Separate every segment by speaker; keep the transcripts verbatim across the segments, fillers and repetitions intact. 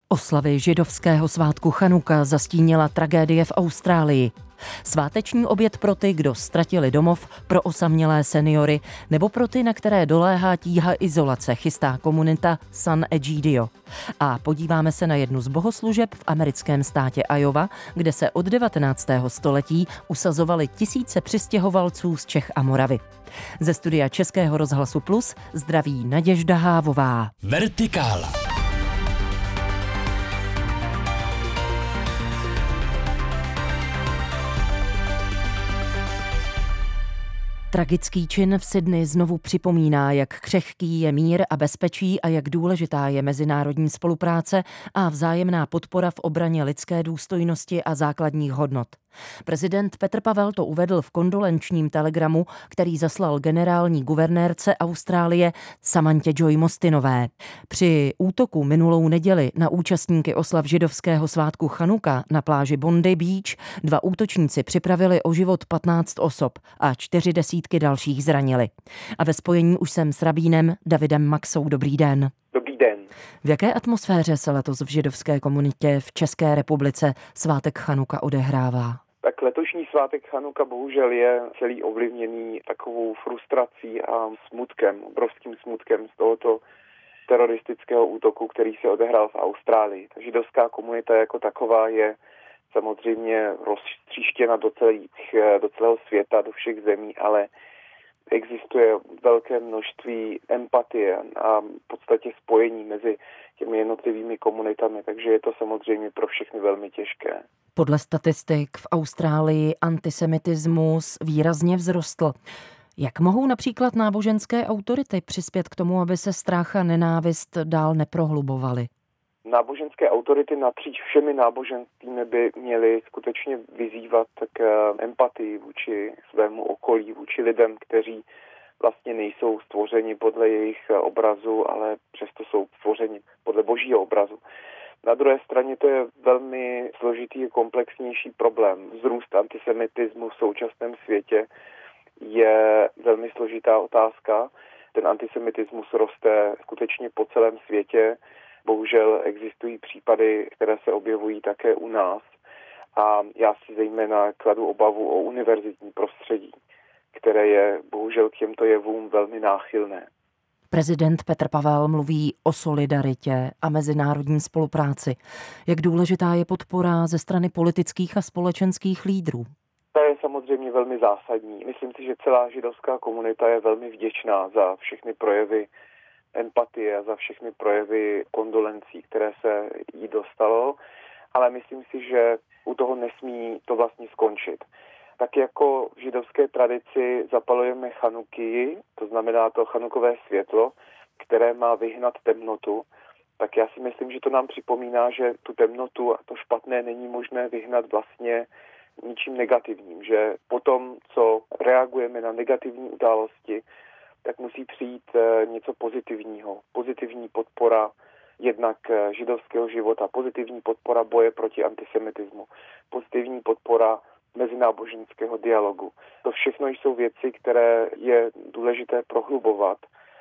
Speaker 1: Oslavy židovského svátku Chanuka zastínila tragédie v Austrálii. Sváteční oběd pro ty, kdo ztratili domov, pro osamělé seniory nebo pro ty, na které doléhá tíha izolace, chystá komunita San Egidio. A podíváme se na jednu z bohoslužeb v americkém státě Iowa, kde se od devatenáctého století usazovaly tisíce přistěhovalců z Čech a Moravy. Ze studia Českého rozhlasu Plus zdraví Naděžda Hávová.
Speaker 2: Vertikála.
Speaker 1: Tragický čin v Sydney znovu připomíná, jak křehký je mír a bezpečí a jak důležitá je mezinárodní spolupráce a vzájemná podpora v obraně lidské důstojnosti a základních hodnot. Prezident Petr Pavel to uvedl v kondolenčním telegramu, který zaslal generální guvernérce Austrálie Samantě Joy Mostinové. Při útoku minulou neděli na účastníky oslav židovského svátku Chanuka na pláži Bondi Beach dva útočníci připravili o život patnáct osob a čtyři desítky dalších zranili. A ve spojení už jsem s rabínem Davidem Maxou. Dobrý den.
Speaker 3: Dobrý den.
Speaker 1: V jaké atmosféře se letos v židovské komunitě v České republice svátek Chanuka odehrává?
Speaker 3: Tak letošní svátek Chanuka bohužel je celý ovlivněný takovou frustrací a smutkem, obrovským smutkem z tohoto teroristického útoku, který se odehrál v Austrálii. Ta židovská komunita jako taková je samozřejmě roztříštěna do, celých, do celého světa, do všech zemí, ale existuje velké množství empatie a v podstatě spojení mezi těmi jednotlivými komunitami, takže je to samozřejmě pro všechny velmi těžké.
Speaker 1: Podle statistik v Austrálii antisemitismus výrazně vzrostl. Jak mohou například náboženské autority přispět k tomu, aby se strach a nenávist dál neprohlubovaly?
Speaker 3: Náboženské autority napříč všemi náboženstvími by měly skutečně vyzývat k empatii vůči svému okolí, vůči lidem, kteří vlastně nejsou stvořeni podle jejich obrazu, ale přesto jsou stvořeni podle božího obrazu. Na druhé straně to je velmi složitý a komplexnější problém. Vzrůst antisemitismu v současném světě je velmi složitá otázka. Ten antisemitismus roste skutečně po celém světě. Bohužel existují případy, které se objevují také u nás. A já si zejména kladu obavu o univerzitní prostředí, které je bohužel k těmto jevům velmi náchylné.
Speaker 1: Prezident Petr Pavel mluví o solidaritě a mezinárodní spolupráci. Jak důležitá je podpora ze strany politických a společenských lídrů?
Speaker 3: To je samozřejmě velmi zásadní. Myslím si, že celá židovská komunita je velmi vděčná za všechny projevy empatie a za všechny projevy kondolencí, které se jí dostalo, ale myslím si, že u toho nesmí to vlastně skončit. Tak jako v židovské tradici zapalujeme chanuky, to znamená to chanukové světlo, které má vyhnat temnotu, tak já si myslím, že to nám připomíná, že tu temnotu a to špatné není možné vyhnat vlastně ničím negativním, že potom, co reagujeme na negativní události, tak musí přijít něco pozitivního. Pozitivní podpora jednak židovského života, pozitivní podpora boje proti antisemitismu, pozitivní podpora mezináboženského dialogu. To všechno jsou věci, které je důležité prohlubovat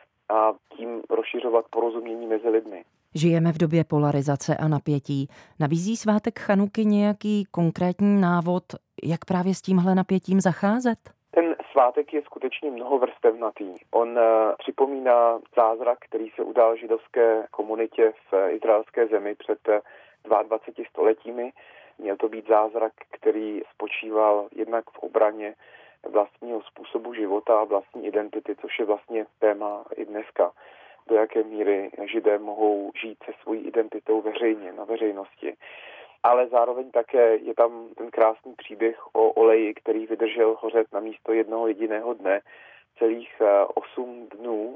Speaker 3: a tím rozšiřovat porozumění mezi lidmi.
Speaker 1: Žijeme v době polarizace a napětí. Nabízí svátek Chanuky nějaký konkrétní návod, jak právě s tímhle napětím zacházet?
Speaker 3: Ten svátek je skutečně mnohovrstevnatý. On uh, připomíná zázrak, který se udál židovské komunitě v izraelské zemi před dvaceti dvěma stoletími. Měl to být zázrak, který spočíval jednak v obraně vlastního způsobu života a vlastní identity, což je vlastně téma i dneska. Do jaké míry Židé mohou žít se svojí identitou veřejně, na veřejnosti. Ale zároveň také je tam ten krásný příběh o oleji, který vydržel hořet na místo jednoho jediného dne celých osm dnů.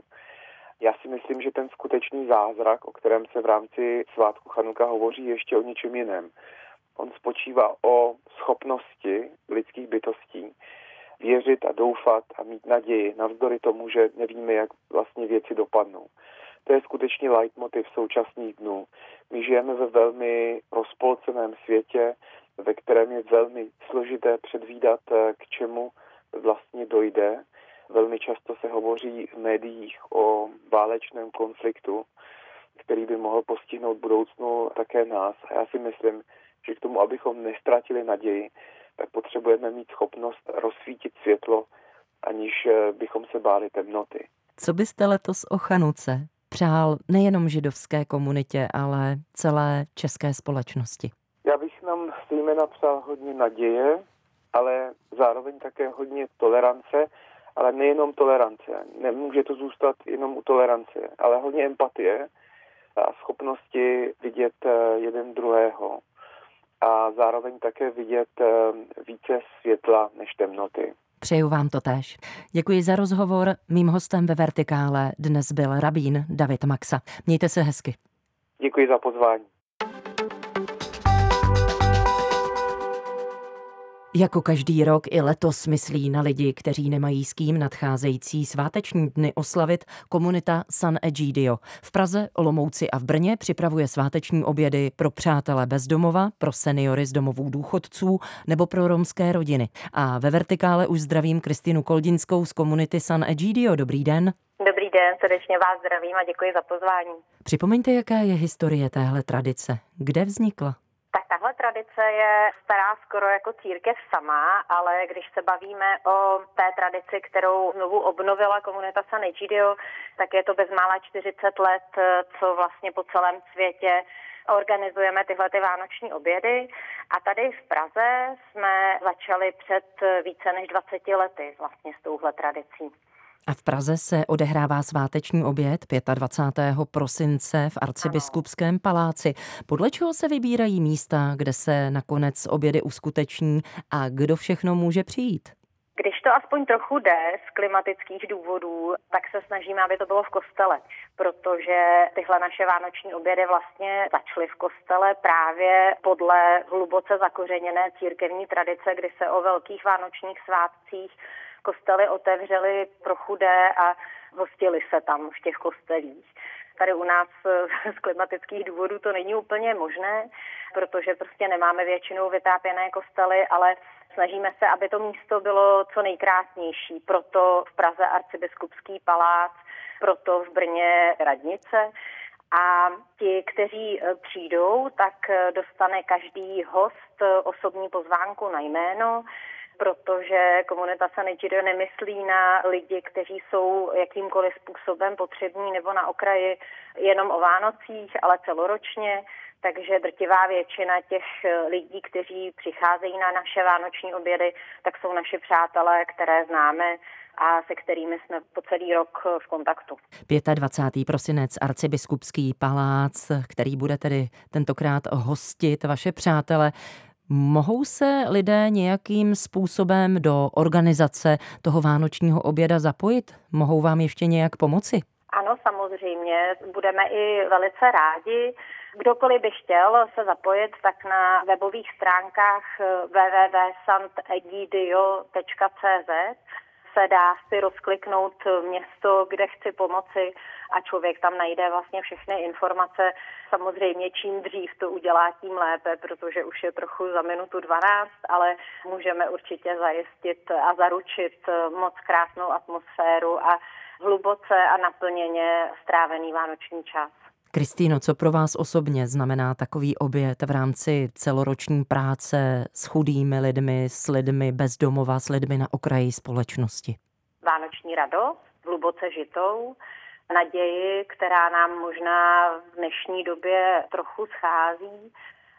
Speaker 3: Já si myslím, že ten skutečný zázrak, o kterém se v rámci svátku Chanuka hovoří, ještě o něčem jiném. On spočívá o schopnosti lidských bytostí věřit a doufat a mít naději, navzdory tomu, že nevíme, jak vlastně věci dopadnou. To je skutečně leitmotiv současných dnů. My žijeme ve velmi rozpolceném světě, ve kterém je velmi složité předvídat, k čemu vlastně dojde. Velmi často se hovoří v médiích o válečném konfliktu, který by mohl postihnout v budoucnu také nás. A já si myslím, že k tomu, abychom nestratili naději, tak potřebujeme mít schopnost rozsvítit světlo, aniž bychom se báli temnoty.
Speaker 1: Co byste letos o Chanuce přál nejenom židovské komunitě, ale celé české společnosti?
Speaker 3: Já bych nám zejména přál hodně naděje, ale zároveň také hodně tolerance, ale nejenom tolerance. Nemůže to zůstat jenom u tolerance, ale hodně empatie a schopnosti vidět jeden druhého a zároveň také vidět více světla než temnoty.
Speaker 1: Přeju vám to též. Děkuji za rozhovor. Mým hostem ve Vertikále dnes byl rabín David Maxa. Mějte se hezky.
Speaker 3: Děkuji za pozvání.
Speaker 1: Jako každý rok i letos myslí na lidi, kteří nemají s kým nadcházející sváteční dny oslavit komunita San Egidio. V Praze, Olomouci a v Brně připravuje sváteční obědy pro přátele bezdomova, pro seniory z domovů důchodců nebo pro romské rodiny. A ve Vertikále už zdravím Kristinu Koldinskou z komunity San Egidio. Dobrý den.
Speaker 2: Dobrý den, srdečně vás zdravím a děkuji za pozvání.
Speaker 1: Připomeňte, jaká je historie téhle tradice. Kde vznikla?
Speaker 2: Tak tahle tradice je stará skoro jako církev sama, ale když se bavíme o té tradici, kterou znovu obnovila komunita San Egidio, tak je to bezmála čtyřicet let, co vlastně po celém světě organizujeme tyhle ty vánoční obědy. A tady v Praze jsme začali před více než dvaceti lety vlastně s touhle tradicí.
Speaker 1: A v Praze se odehrává sváteční oběd dvacátého pátého prosince v Arcibiskupském paláci. Podle čeho se vybírají místa, kde se nakonec obědy uskuteční a kdo všechno může přijít?
Speaker 2: Když to aspoň trochu jde z klimatických důvodů, tak se snažíme, aby to bylo v kostele, protože tyhle naše vánoční obědy vlastně začaly v kostele právě podle hluboce zakořeněné církevní tradice, kdy se o velkých vánočních svátcích kostely otevřely pro chudé a hostili se tam v těch kostelích. Tady u nás z klimatických důvodů to není úplně možné, protože prostě nemáme většinou vytápěné kostely, ale snažíme se, aby to místo bylo co nejkrásnější. Proto v Praze Arcibiskupský palác, proto v Brně radnice. A ti, kteří přijdou, tak dostane každý host osobní pozvánku na jméno, protože komunita San Egidio nemyslí na lidi, kteří jsou jakýmkoliv způsobem potřební nebo na okraji jenom o Vánocích, ale celoročně. Takže drtivá většina těch lidí, kteří přicházejí na naše vánoční obědy, tak jsou naši přátelé, které známe a se kterými jsme po celý rok v kontaktu.
Speaker 1: dvacátého pátého prosinec Arcibiskupský palác, který bude tedy tentokrát hostit vaše přátele. Mohou se lidé nějakým způsobem do organizace toho vánočního oběda zapojit? Mohou vám ještě nějak pomoci?
Speaker 2: Ano, samozřejmě. Budeme i velice rádi. Kdokoliv by chtěl se zapojit, tak na webových stránkách w w w tečka sant egidio tečka c z se dá si rozkliknout město, kde chci pomoci a člověk tam najde vlastně všechny informace. Samozřejmě čím dřív to udělá, tím lépe, protože už je trochu za minutu dvanáct, ale můžeme určitě zajistit a zaručit moc krásnou atmosféru a hluboce a naplněně strávený vánoční čas.
Speaker 1: Kristýno, co pro vás osobně znamená takový oběd v rámci celoroční práce s chudými lidmi, s lidmi bez domova, s lidmi na okraji společnosti?
Speaker 2: Vánoční radost, hluboce žitou, naději, která nám možná v dnešní době trochu schází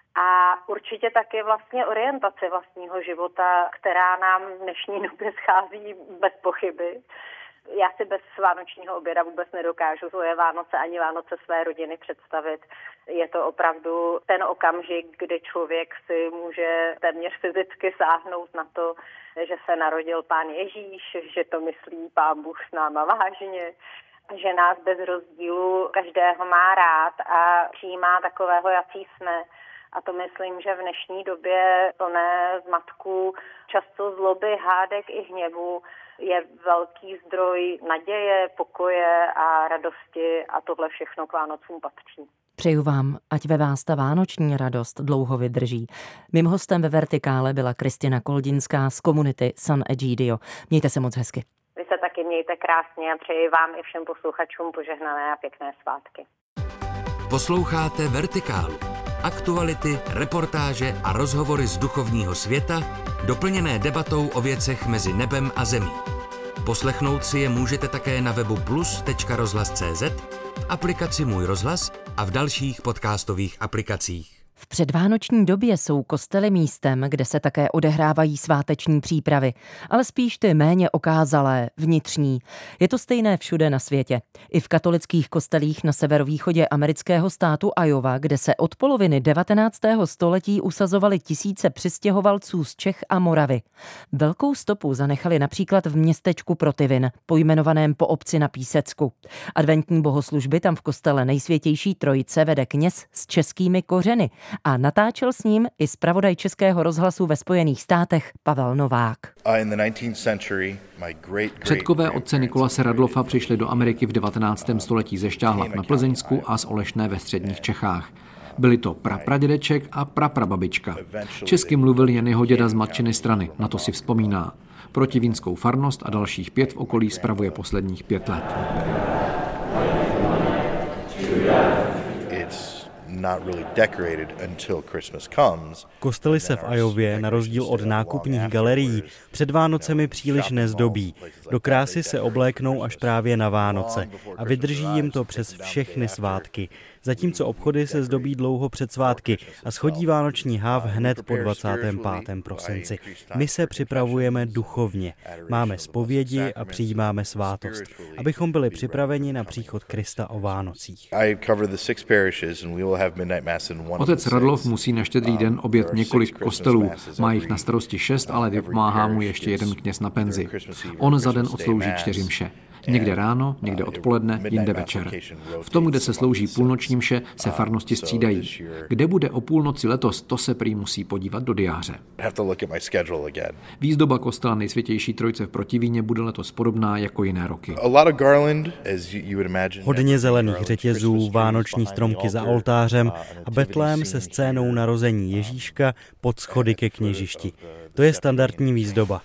Speaker 2: a určitě taky vlastně orientace vlastního života, která nám v dnešní době schází bez pochyby. Já si bez vánočního oběda vůbec nedokážu svoje Vánoce ani Vánoce své rodiny představit. Je to opravdu ten okamžik, kdy člověk si může téměř fyzicky sáhnout na to, že se narodil Pán Ježíš, že to myslí Pán Bůh s náma vážně, že nás bez rozdílu každého má rád a přijímá takového, jací jsme. A to myslím, že v dnešní době plné zmatků, často zloby, hádek i hněvu, je velký zdroj naděje, pokoje a radosti a tohle všechno k Vánocům patří.
Speaker 1: Přeju vám, ať ve vás ta vánoční radost dlouho vydrží. Mým hostem ve Vertikále byla Kristina Koldinská z komunity San Egidio. Mějte se moc hezky.
Speaker 2: Vy se taky mějte krásně a přeji vám i všem posluchačům požehnané a pěkné svátky.
Speaker 4: Posloucháte Vertikálu. Aktuality, reportáže a rozhovory z duchovního světa, doplněné debatou o věcech mezi nebem a zemí. Poslechnout si je můžete také na webu plus tečka rozhlas tečka cé zet, v aplikaci Můj rozhlas a v dalších podcastových aplikacích.
Speaker 1: V předvánoční době jsou kostely místem, kde se také odehrávají sváteční přípravy, ale spíš ty méně okázalé, vnitřní. Je to stejné všude na světě. I v katolických kostelích na severovýchodě amerického státu Iowa, kde se od poloviny devatenáctého století usazovali tisíce přistěhovalců z Čech a Moravy. Velkou stopu zanechali například v městečku Protivin, pojmenovaném po obci na Písecku. Adventní bohoslužby tam v kostele Nejsvětější Trojice vede kněz s českými kořeny a natáčel s ním i zpravodaj Českého rozhlasu ve Spojených státech Pavel Novák.
Speaker 5: Předkové otce Nikolase Radlofa přišli do Ameriky v devatenáctém století ze Šťáhlav na Plzeňsku a z Olešné ve středních Čechách. Byli to prapradědeček a praprababička. Česky mluvil jen jeho děda z matčiny strany, na to si vzpomíná. Protivínskou farnost a dalších pět v okolí spravuje posledních pět let.
Speaker 6: Kostely se v Iowě, na rozdíl od nákupních galerií, před Vánocemi příliš nezdobí. Do krásy se obléknou až právě na Vánoce a vydrží jim to přes všechny svátky. Zatímco obchody se zdobí dlouho před svátky a schodí vánoční háv hned po dvacátém pátém prosinci. My se připravujeme duchovně. Máme zpovědi a přijímáme svátost, abychom byli připraveni na příchod Krista o Vánocích.
Speaker 5: Otec Radlov musí na Štědrý den objet několik kostelů. Má jich na starosti šest, ale vypomáhá mu ještě jeden kněz na penzi. On za den odslouží čtyři mše. Někde ráno, někde odpoledne, jinde večer. V tom, kde se slouží půlnoční mše, se farnosti střídají. Kde bude o půlnoci letos, to se prý musí podívat do diáře. Výzdoba kostela Nejsvětější Trojice v Protivíně bude letos podobná jako jiné roky.
Speaker 6: Hodně zelených řetězů, vánoční stromky za oltářem a betlém se scénou narození Ježíška pod schody ke kněžišti. To je standardní výzdoba.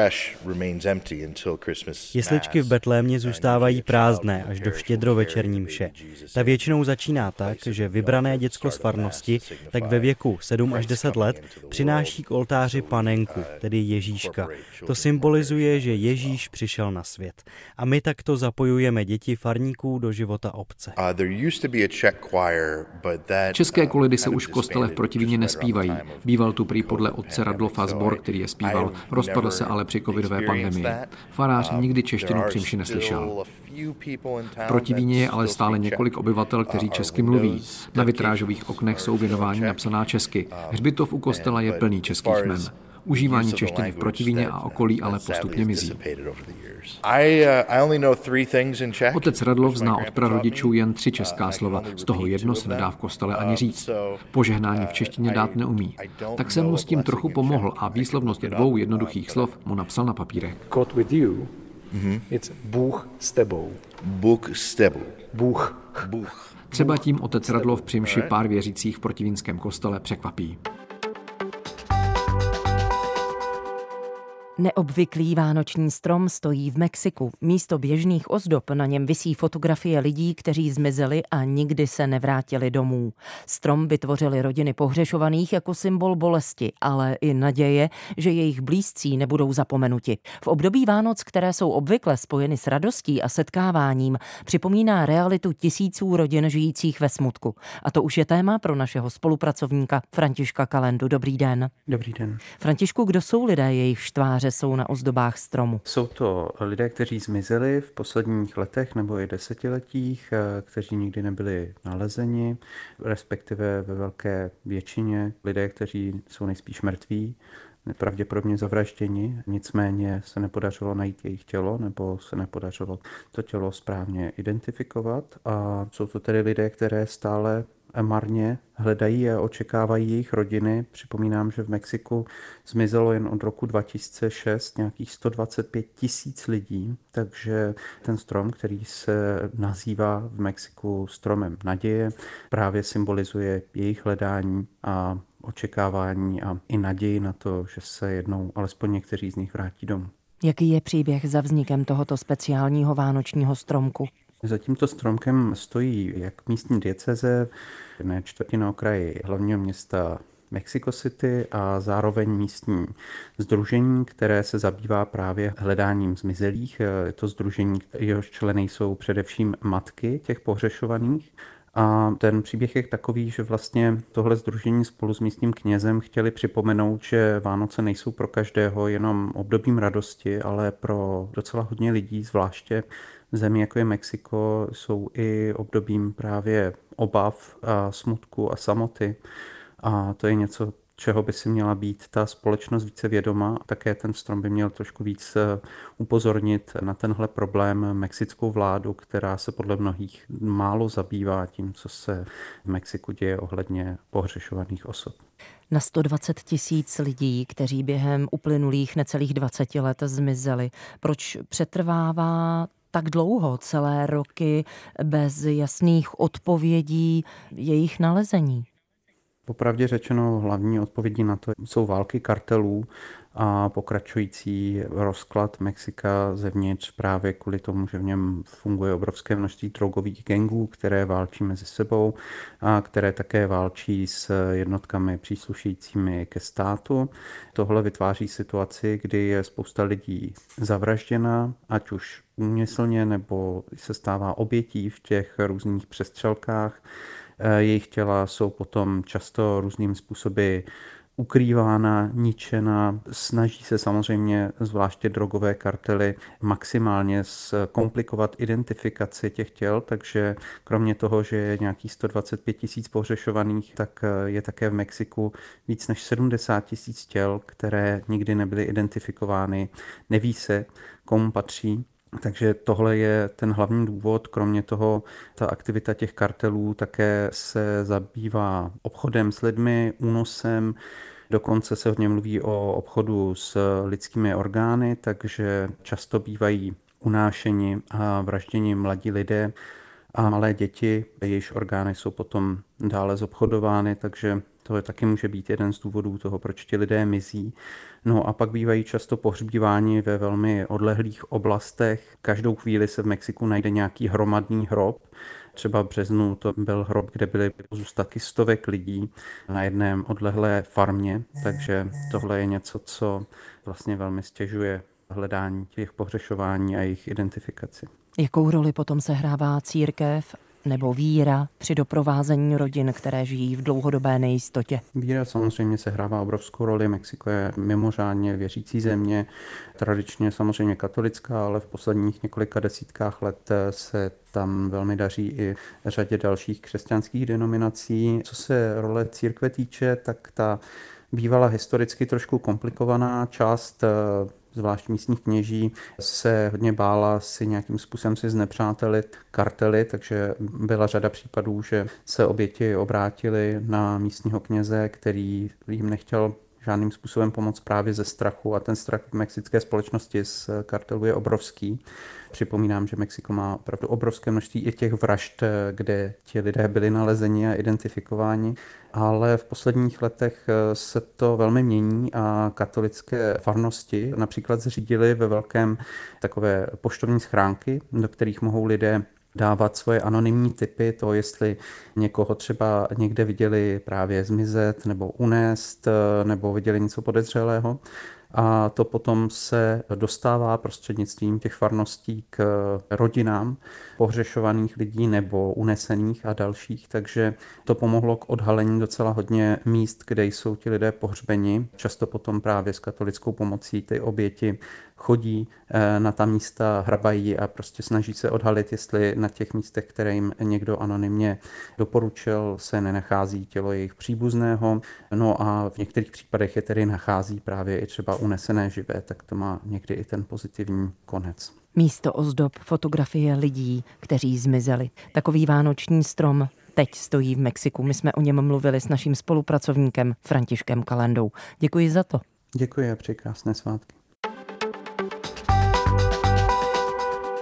Speaker 6: Jesličky v Betlémě zůstávají prázdné až do štědrovečerní mše. Ta většinou začíná tak, že vybrané děcko z farnosti, tak ve věku sedm až deset let, přináší k oltáři panenku, tedy Ježíška. To symbolizuje, že Ježíš přišel na svět. A my takto zapojujeme děti farníků do života obce.
Speaker 5: České kolydy se už v kostele v Protivíně nespívají. Býval tu prý podle otce Radlofa sbor, který je zpíval. Rozpadl se ale při covidové pandemii. Farář nikdy češtinu při mši neslyšel. V Protivíně je ale stále několik obyvatel, kteří česky mluví. Na vitrážových oknech jsou věnováni napsaná česky. Hřbitov u kostela je plný českých jmen. Užívání češtiny v Protivíně a okolí ale postupně mizí. Otec Radlov zná od prarodičů jen tři česká slova, z toho jedno se nedá v kostele ani říct. Požehnání v češtině dát neumí. Tak jsem mu s tím trochu pomohl a výslovnost dvou jednoduchých slov mu napsal na papírek.
Speaker 7: God with you, it's Bůh s tebou.
Speaker 8: Bůh s tebou.
Speaker 7: Bůh.
Speaker 8: Bůh.
Speaker 5: Třeba tím otec Radlov při mši pár věřících v protivínském kostele překvapí.
Speaker 1: Neobvyklý vánoční strom stojí v Mexiku. Místo běžných ozdob na něm visí fotografie lidí, kteří zmizeli a nikdy se nevrátili domů. Strom vytvořili rodiny pohřešovaných jako symbol bolesti, ale i naděje, že jejich blízcí nebudou zapomenuti. V období Vánoc, které jsou obvykle spojeny s radostí a setkáváním, připomíná realitu tisíců rodin žijících ve smutku. A to už je téma pro našeho spolupracovníka Františka Kalendu. Dobrý den.
Speaker 9: Dobrý den.
Speaker 1: Františku, kdo jsou lidé, jejich tváře jsou na ozdobách stromu?
Speaker 9: Jsou to lidé, kteří zmizeli v posledních letech nebo i desetiletích, kteří nikdy nebyli nalezeni, respektive ve velké většině lidé, kteří jsou nejspíš mrtví, pravděpodobně zavražděni, nicméně se nepodařilo najít jejich tělo nebo se nepodařilo to tělo správně identifikovat a jsou to tedy lidé, které stále marně hledají a očekávají jejich rodiny. Připomínám, že v Mexiku zmizelo jen od roku dva tisíce šest nějakých sto dvacet pět tisíc lidí, takže ten strom, který se nazývá v Mexiku stromem naděje, právě symbolizuje jejich hledání a očekávání a i naději na to, že se jednou alespoň někteří z nich vrátí domů.
Speaker 1: Jaký je příběh za vznikem tohoto speciálního vánočního stromku?
Speaker 9: Za tímto stromkem stojí jak místní diecéze, jedné čtvrtě na okraji hlavního města Mexico City a zároveň místní sdružení, které se zabývá právě hledáním zmizelých. Je to sdružení, jehož členy jsou především matky těch pohřešovaných. A ten příběh je takový, že vlastně tohle sdružení spolu s místním knězem chtěli připomenout, že Vánoce nejsou pro každého jenom obdobím radosti, ale pro docela hodně lidí, zvláště v zemi, jako je Mexiko, jsou i obdobím právě obav a smutku a samoty. A to je něco, čeho by si měla být ta společnost více vědoma. Také ten strom by měl trošku víc upozornit na tenhle problém mexickou vládu, která se podle mnohých málo zabývá tím, co se v Mexiku děje ohledně pohřešovaných osob.
Speaker 1: Na sto dvacet tisíc lidí, kteří během uplynulých necelých dvaceti let zmizeli. Proč přetrvává tak dlouho, celé roky, bez jasných odpovědí jejich nalezení?
Speaker 9: Popravdě řečeno, hlavní odpovědi na to jsou války kartelů a pokračující rozklad Mexika zevnitř právě kvůli tomu, že v něm funguje obrovské množství drogových gangů, které válčí mezi sebou a které také válčí s jednotkami příslušícími ke státu. Tohle vytváří situaci, kdy je spousta lidí zavražděna, ať už úmyslně nebo se stává obětí v těch různých přestřelkách. Jejich těla jsou potom často různým způsoby ukrývána, ničena. Snaží se samozřejmě zvláště drogové kartely maximálně zkomplikovat identifikaci těch těl, takže kromě toho, že je nějakých sto dvacet pět tisíc pohřešovaných, tak je také v Mexiku víc než sedmdesát tisíc těl, které nikdy nebyly identifikovány. Neví se, komu patří. Takže tohle je ten hlavní důvod. Kromě toho ta aktivita těch kartelů také se zabývá obchodem s lidmi, únosem. Dokonce se hodně mluví o obchodu s lidskými orgány, takže často bývají unášeni a vražděni mladí lidé a malé děti, jejichž orgány jsou potom dále zobchodovány, takže to je taky může být jeden z důvodů toho, proč ti lidé mizí. No a pak bývají často pohřbíváni ve velmi odlehlých oblastech. Každou chvíli se v Mexiku najde nějaký hromadný hrob. Třeba v březnu to byl hrob, kde byly zůstatky stovek lidí na jedné odlehlé farmě, takže tohle je něco, co vlastně velmi stěžuje hledání těch pohřešování a jejich identifikaci.
Speaker 1: Jakou roli potom sehrává církev nebo víra při doprovázení rodin, které žijí v dlouhodobé nejistotě?
Speaker 9: Víra samozřejmě sehrává obrovskou roli. Mexiko je mimořádně věřící země, tradičně samozřejmě katolická, ale v posledních několika desítkách let se tam velmi daří i řadě dalších křesťanských denominací. Co se role církve týče, tak ta bývala historicky trošku komplikovaná část, zvlášť místních kněží, se hodně bála si nějakým způsobem si znepřátelit kartely, takže byla řada případů, že se oběti obrátili na místního kněze, který jim nechtěl žádným způsobem pomoct právě ze strachu a ten strach v mexické společnosti z kartelů je obrovský. Připomínám, že Mexiko má opravdu obrovské množství i těch vražd, kde ti lidé byli nalezeni a identifikováni, ale v posledních letech se to velmi mění a katolické farnosti například zřídily ve velkém takové poštovní schránky, do kterých mohou lidé dávat svoje anonymní tipy, to jestli někoho třeba někde viděli právě zmizet nebo unést, nebo viděli něco podezřelého. A to potom se dostává prostřednictvím těch farností k rodinám pohřešovaných lidí nebo unesených a dalších, takže to pomohlo k odhalení docela hodně míst, kde jsou ti lidé pohřbeni. Často potom právě s katolickou pomocí ty oběti chodí na ta místa, hrabají a prostě snaží se odhalit, jestli na těch místech, které jim někdo anonymně doporučil, se nenachází tělo jejich příbuzného. No a v některých případech je tedy nachází právě i třeba unesené živé, tak to má někdy i ten pozitivní konec.
Speaker 1: Místo ozdob fotografie lidí, kteří zmizeli. Takový vánoční strom teď stojí v Mexiku. My jsme o něm mluvili s naším spolupracovníkem Františkem Kalandou. Děkuji za to.
Speaker 9: Děkuji a přeji krásné svátky.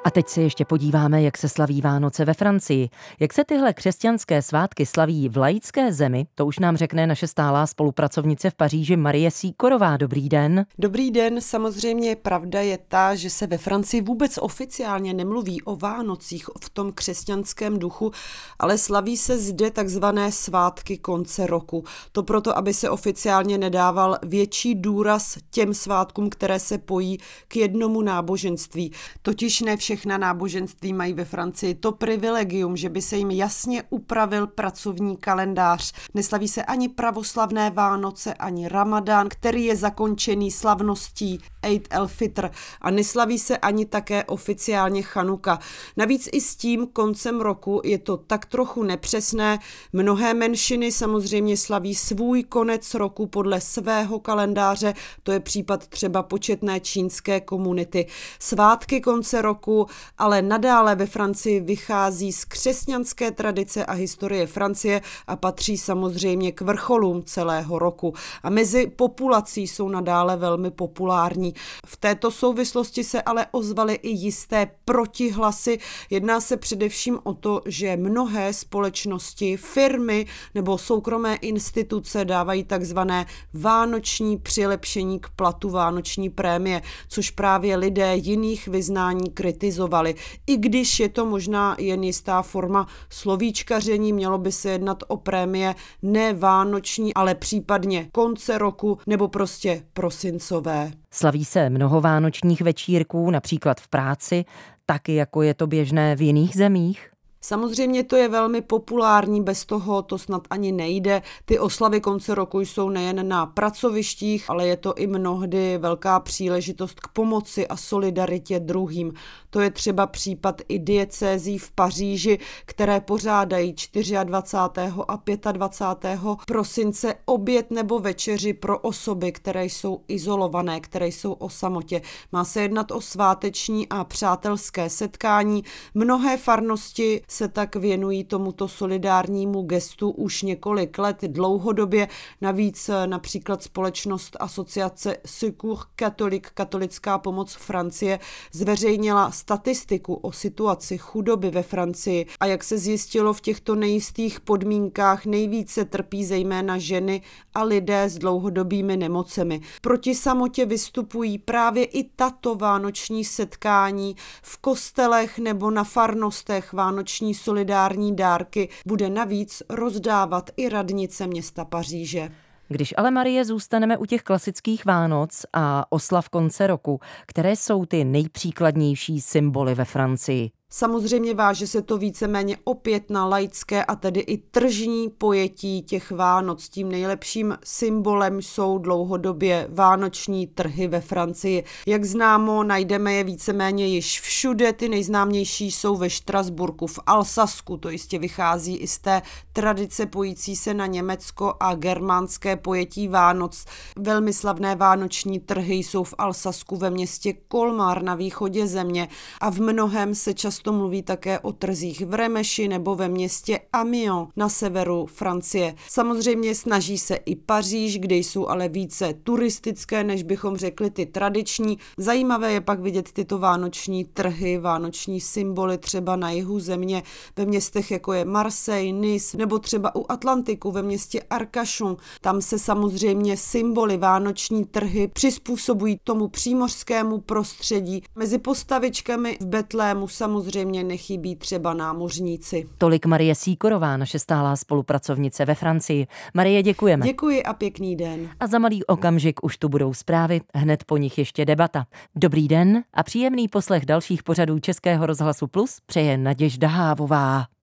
Speaker 1: A teď se ještě podíváme, jak se slaví Vánoce ve Francii. Jak se tyhle křesťanské svátky slaví v laické zemi, to už nám řekne naše stálá spolupracovnice v Paříži Marie Sýkorová. Dobrý den.
Speaker 8: Dobrý den, samozřejmě pravda je ta, že se ve Francii vůbec oficiálně nemluví o Vánocích v tom křesťanském duchu, ale slaví se zde takzvané svátky konce roku. To proto, aby se oficiálně nedával větší důraz těm svátkům, které se pojí k jednomu náboženství. Totiž ne všechna náboženství mají ve Francii to privilegium, že by se jim jasně upravil pracovní kalendář. Neslaví se ani pravoslavné Vánoce, ani Ramadán, který je zakončený slavností Eid el-Fitr, a neslaví se ani také oficiálně Chanuka. Navíc i s tím koncem roku je to tak trochu nepřesné. Mnohé menšiny samozřejmě slaví svůj konec roku podle svého kalendáře, to je případ třeba početné čínské komunity. Svátky konce roku ale nadále ve Francii vychází z křesťanské tradice a historie Francie a patří samozřejmě k vrcholům celého roku. A mezi populací jsou nadále velmi populární. V této souvislosti se ale ozvaly i jisté protihlasy. Jedná se především o to, že mnohé společnosti, firmy nebo soukromé instituce dávají takzvané vánoční přilepšení k platu, vánoční prémie, což právě lidé jiných vyznání kritizovali. I když je to možná jen jistá forma slovíčkaření, mělo by se jednat o prémie ne vánoční, ale případně konce roku nebo prostě prosincové.
Speaker 1: Slaví se mnoho vánočních večírků, například v práci, taky jako je to běžné v jiných zemích?
Speaker 8: Samozřejmě to je velmi populární, bez toho to snad ani nejde. Ty oslavy konce roku jsou nejen na pracovištích, ale je to i mnohdy velká příležitost k pomoci a solidaritě druhým. To je třeba případ i diecézí v Paříži, které pořádají dvacátého čtvrtého a dvacátého pátého prosince oběd nebo večeři pro osoby, které jsou izolované, které jsou o samotě. Má se jednat o sváteční a přátelské setkání. Mnohé farnosti se tak věnují tomuto solidárnímu gestu už několik let dlouhodobě. Navíc například společnost asociace Secours Catholique, katolická pomoc Francie, zveřejnila statistiku o situaci chudoby ve Francii a jak se zjistilo, v těchto nejistých podmínkách nejvíce trpí zejména ženy a lidé s dlouhodobými nemocemi. Proti samotě vystupují právě i tato vánoční setkání v kostelech nebo na farnostech. Vánoční solidární dárky bude navíc rozdávat i radnice města Paříže.
Speaker 1: Když ale, Marie, zůstaneme u těch klasických Vánoc a oslav konce roku, které jsou ty nejpříkladnější symboly ve Francii?
Speaker 8: Samozřejmě váže se to víceméně opět na laické a tedy i tržní pojetí těch Vánoc. Tím nejlepším symbolem jsou dlouhodobě vánoční trhy ve Francii. Jak známo, najdeme je víceméně již všude. Ty nejznámější jsou ve Štrasburku, v Alsasku. To jistě vychází i z té tradice pojící se na německo a germánské pojetí Vánoc. Velmi slavné vánoční trhy jsou v Alsasku ve městě Colmar na východě země a v mnohém se často mluví také o trzích v Remeši nebo ve městě Amiens na severu Francie. Samozřejmě snaží se i Paříž, kde jsou ale více turistické, než bychom řekli ty tradiční. Zajímavé je pak vidět tyto vánoční trhy, vánoční symboly třeba na jihu země ve městech jako je Marseille, Nice nebo třeba u Atlantiku ve městě Arcachon. Tam se samozřejmě symboly vánoční trhy přizpůsobují tomu přímořskému prostředí. Mezi postavičkami v Betlému samozřejmě Samozřejmě nechybí třeba námořníci.
Speaker 1: Tolik Marie Sýkorová, naše stálá spolupracovnice ve Francii. Marie, děkujeme.
Speaker 8: Děkuji a pěkný den.
Speaker 1: A za malý okamžik už tu budou zprávy, hned po nich ještě debata. Dobrý den a příjemný poslech dalších pořadů Českého rozhlasu Plus přeje Naděžda Hávová.